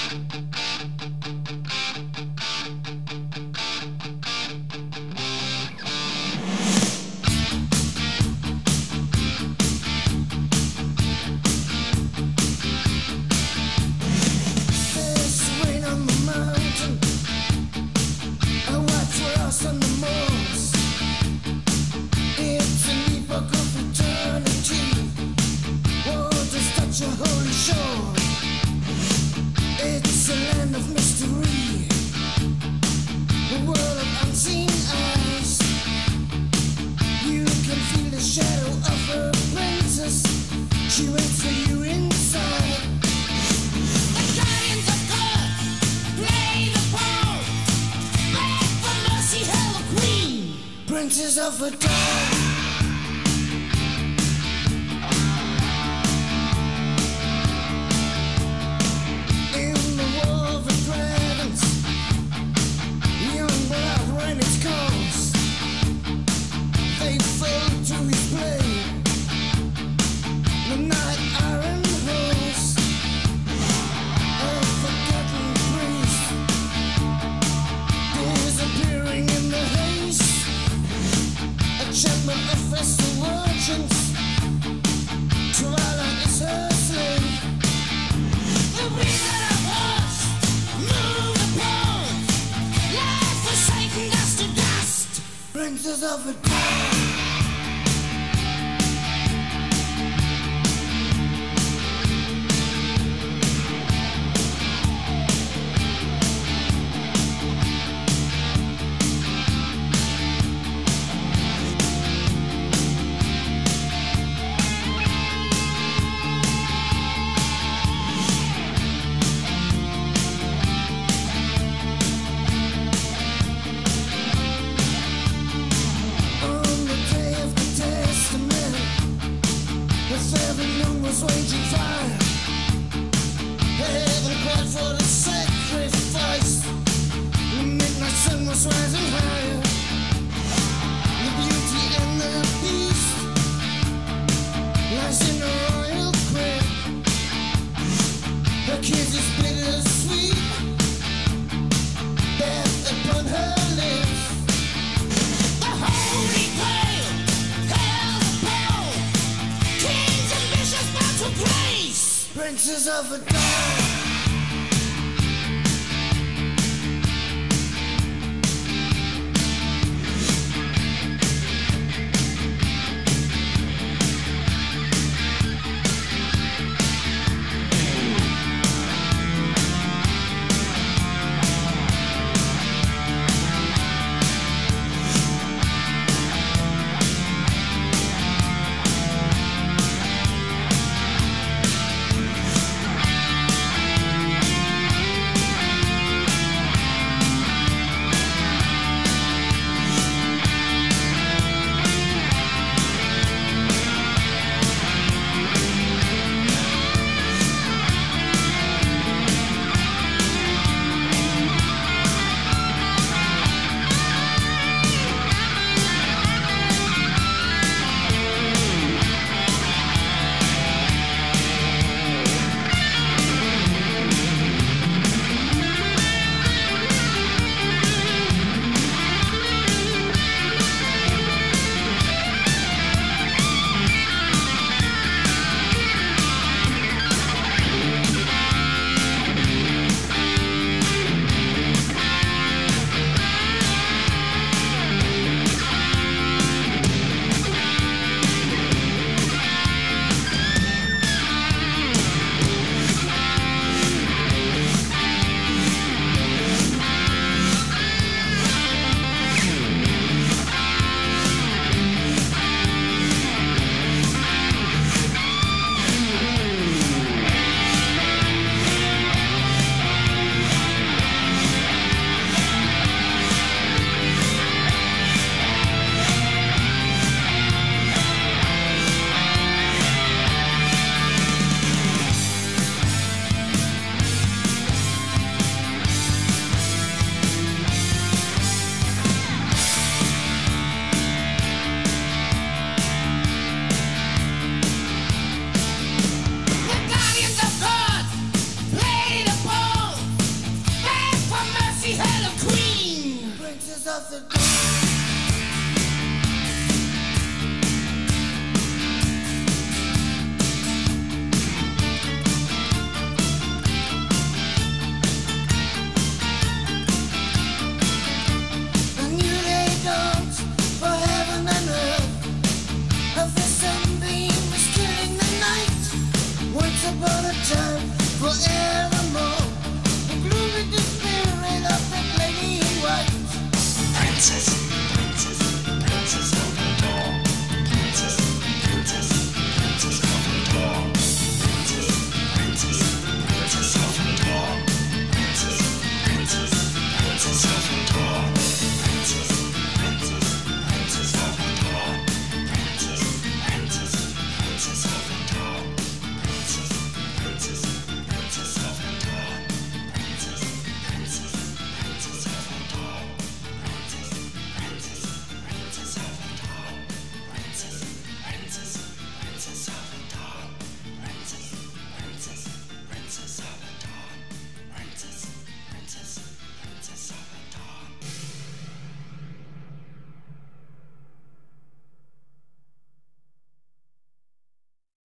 Princess of a dawn. In the war of the dragons, young blood ran its course. They fell to his blade, the night iron horse, a forgotten priest, disappearing in the haze. Chamber of festal merchants, Twilight is her slave. The reason of us move upon, life forsaken, dust to dust, princess of a dawn. Was waging fire. Heaven cried for the sacrifice. The midnight sun was rising higher. The beauty and the beast lies in a royal crib. Her kiss is bittersweet, death upon her lips. The holy grail held the pole. Kings and bishops bow to praise, princess of a dawn. princes of the dark.